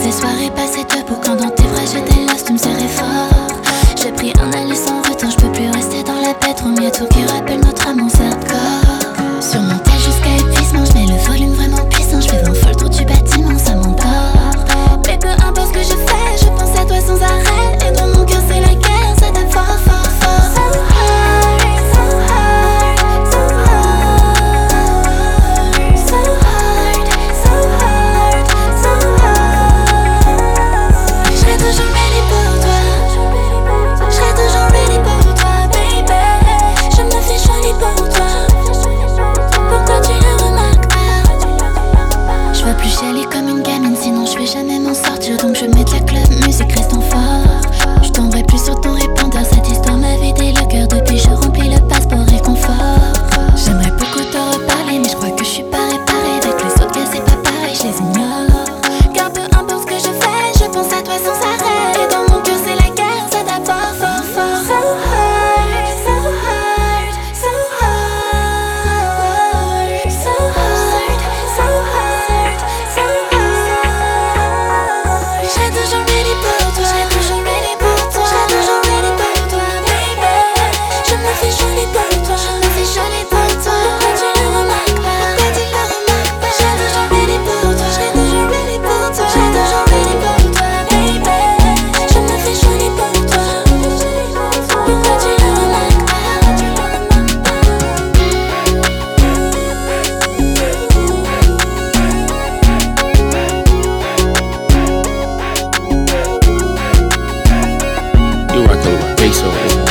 Ces soirées passées debout quand dans tes bras j'étais là, tu me serrais fort. J'ai pris un aller sans retour, je peux plus rester dans la pétrole. Y'a tout qui rappelle notre amour, hardcore. Sur mon tel jusqu'à épuisement, je mets le volume vraiment puissant. Je fais 20 fois le tour du bâtiment, ça m'endort. Mais peu importe ce que je fais, je pense à toi sans arrêt. Et dans mon cœur c'est la guerre, ça tape fort, fort, fort. So hard, so hard, so hard, so hard, so hard, so hard. Je serai toujours ready pour toi. Je serai toujours ready pour toi, baby. Je me fais jolie pour toi. Pourquoi tu le remarques pas? Je veux plus chialer comme une gamine, sinon je vais jamais m'en sortir. Donc je mets de la club, musique restant fort. Je tomberai plus sur ton répondeur, cette histoire m'a vidé le cœur. Depuis je remplis le passeport réconfort. J'aimerais beaucoup te reparler, mais je crois que je suis pas réparée. Avec les autres gars c'est pas pareil, je les ignore. Car peu importe ce que je fais, je pense à toi sans arrêt. Et dans mon cœur c'est la guerre, ça tape fort, fort, fort. So hard, so hard, so hard, so hard, so hard, so hard. Je serai toujours ready pour toi, je serai toujours ready pour toi, je serai toujours ready pour toi, baby. Je me fais jolie pour toi, je me fais jolie pour toi. Pourquoi tu le remarques pas? Pourquoi tu le remarques pas? Je serai toujours ready pour toi, je serai toujours ready pour toi, je serai toujours ready pour toi, baby. Je me fais jolie pour toi. Pourquoi tu le remarques pas? You rockin' with Peso.